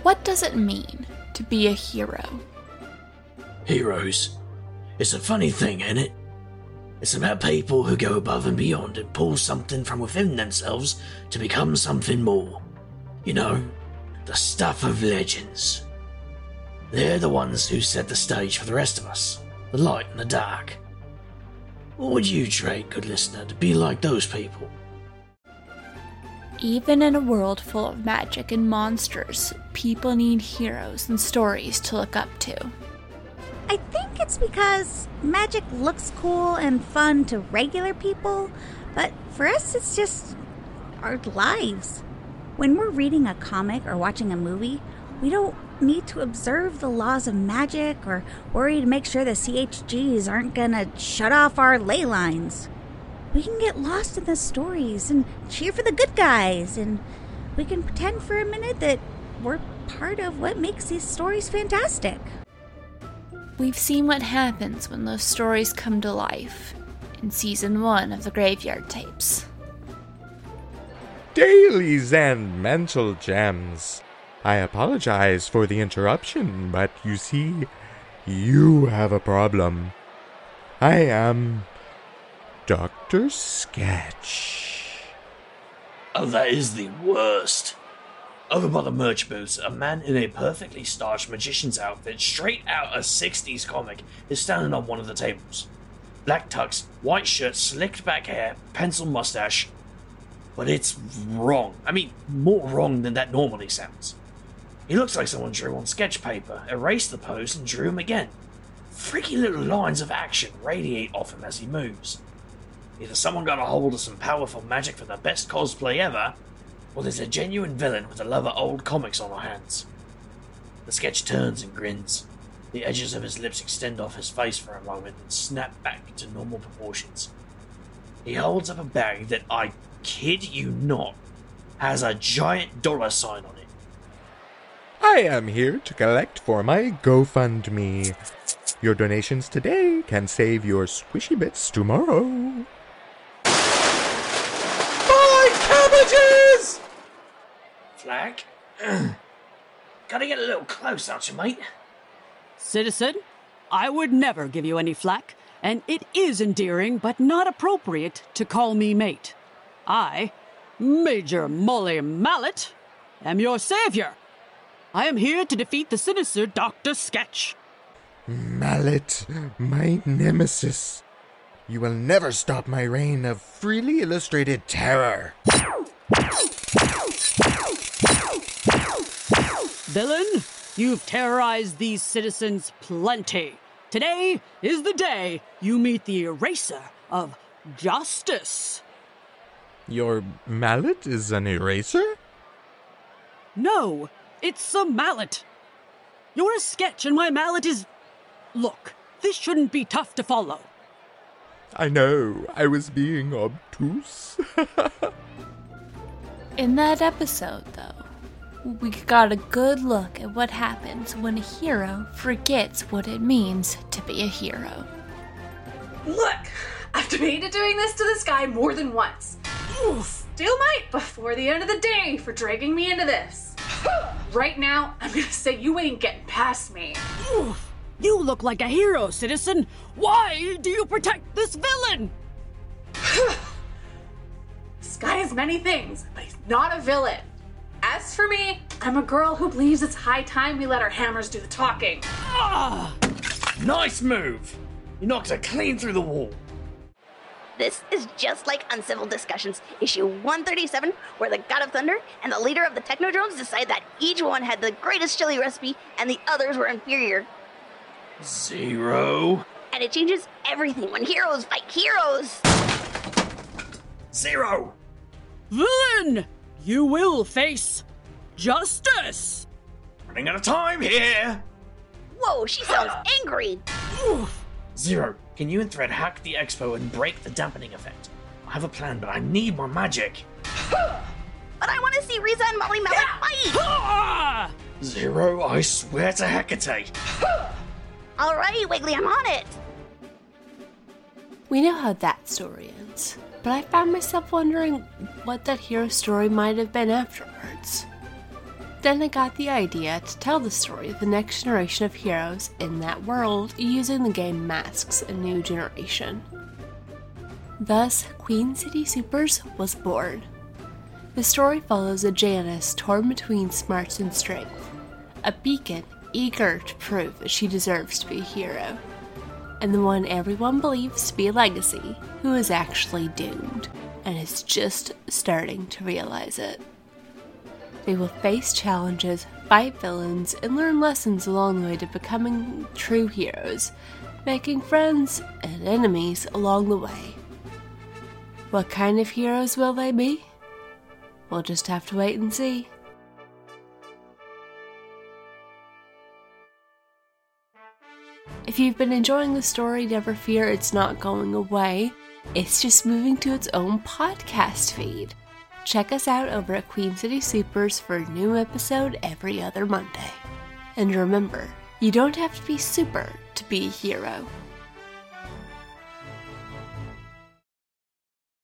What does it mean to be a hero? Heroes. It's a funny thing, ain't it? It's about people who go above and beyond and pull something from within themselves to become something more. You know, the stuff of legends. They're the ones who set the stage for the rest of us, the light and the dark. What would you trade, good listener, to be like those people? Even in a world full of magic and monsters, people need heroes and stories to look up to. I think it's because magic looks cool and fun to regular people, but for us it's just our lives. When we're reading a comic or watching a movie, we don't need to observe the laws of magic or worry to make sure the CHGs aren't gonna shut off our ley lines. We can get lost in the stories and cheer for the good guys, and we can pretend for a minute that we're part of what makes these stories fantastic. We've seen what happens when those stories come to life in Season 1 of the Graveyard Tapes. Dailies and mental gems. I apologize for the interruption, but you see, you have a problem. I am Dr. Sketch. Oh, that is the worst. Over by the merch booths, a man in a perfectly starched magician's outfit straight out a 60s comic is standing on one of the tables. Black tux, white shirt, slicked back hair, pencil mustache. But it's wrong. I mean, more wrong than that normally sounds. He looks like someone drew on sketch paper, erased the pose, and drew him again. Freaky little lines of action radiate off him as he moves. Either someone got a hold of some powerful magic for the best cosplay ever, or there's a genuine villain with a love of old comics on our hands. The sketch turns and grins. The edges of his lips extend off his face for a moment and snap back to normal proportions. He holds up a bag that, I kid you not, has a giant dollar sign on it. I am here to collect for my GoFundMe. Your donations today can save your squishy bits tomorrow. Buy cabbages! Flag? Gotta get a little close, aren't you, mate? Citizen, I would never give you any flack, and it is endearing but not appropriate to call me mate. I, Major Molly Mallet, am your savior. I am here to defeat the sinister Dr. Sketch. Mallet, my nemesis. You will never stop my reign of freely illustrated terror. Villain, you've terrorized these citizens plenty. Today is the day you meet the eraser of justice. Your mallet is an eraser? No, it's a mallet. You're a sketch and my mallet is... Look, this shouldn't be tough to follow. I know, I was being obtuse. In that episode, though, we got a good look at what happens when a hero forgets what it means to be a hero. Look, I've debated doing this to this guy more than once. Still might before the end of the day for dragging me into this. Right now, I'm gonna say you ain't getting past me. You look like a hero, citizen. Why do you protect this villain? This guy is many things, but he's not a villain. As for me, I'm a girl who believes it's high time we let our hammers do the talking. Nice move! You knocked her clean through the wall. This is just like Uncivil Discussions, issue 137, where the God of Thunder and the leader of the Technodromes decide that each one had the greatest chili recipe and the others were inferior. Zero. And it changes everything when heroes fight heroes. Zero. Villain, you will face justice. Running out of time here. Whoa, she sounds angry. Zero. Can you and Thread hack the expo and break the dampening effect? I have a plan, but I need my magic. But I want to see Riza and Molly Mallet fight. Zero, I swear to Hecate. All right, Wiggly, I'm on it. We know how that story ends, but I found myself wondering what that hero story might have been afterwards. Then I got the idea to tell the story of the next generation of heroes in that world using the game Masks: A New Generation. Thus, Queen City Supers was born. The story follows a Janice torn between smarts and strength, a Beacon eager to prove that she deserves to be a hero, and the one everyone believes to be a legacy who is actually doomed and is just starting to realize it. They will face challenges, fight villains, and learn lessons along the way to becoming true heroes, making friends and enemies along the way. What kind of heroes will they be? We'll just have to wait and see. If you've been enjoying the story, never fear, it's not going away. It's just moving to its own podcast feed. Check us out over at Queen City Supers for a new episode every other Monday. And remember, you don't have to be super to be a hero.